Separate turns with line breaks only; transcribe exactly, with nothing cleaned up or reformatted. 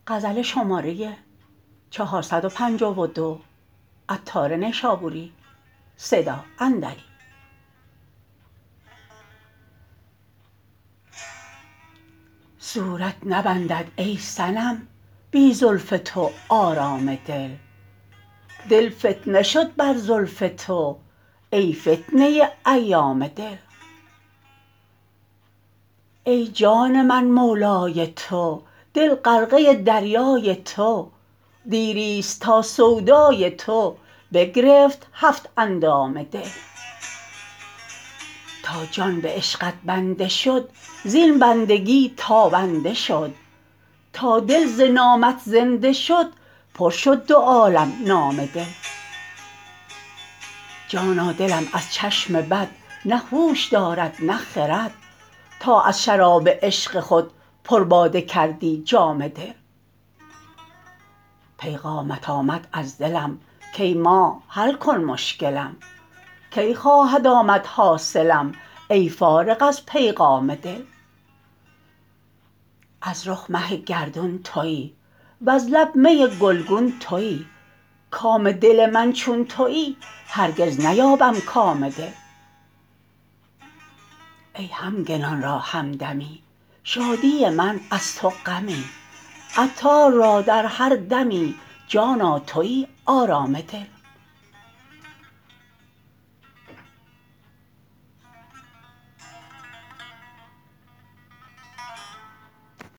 غزل شماره چهارصد و پنجاه و دو عطار نیشابوری صدا اندری. صورت نبندد ای صنم بی زلف تو آرام دل، دل فتنه شد بر زلف تو ای فتنه ایام دل. ای جان من مولای تو، دل غرقه دریای تو، دیریست تا سودای تو بگرفت هفت اندام دل. تا جان به عشقت بنده شد زین بندگی تابنده شد، تا دل ز نامت زنده شد پر شد دو عالم نام دل. جانا دلم از چشم بد نه هوش دارد نه خرد، تا از شراب عشق خود پر باده کردی جام دل. پیغامت آمد از دلم کای ماه حل کن مشکلم، کی خواهد آمد حاصلم ای فارغ از پیغام دل. از رخ مه گردون توی وز لب می گلگون توی، کام دل من چون توی هرگز نیابم کام دل. ای همگنان را همدمی شادی من از تو غمی، عطار را در هر دمی جانا توی آرام دل.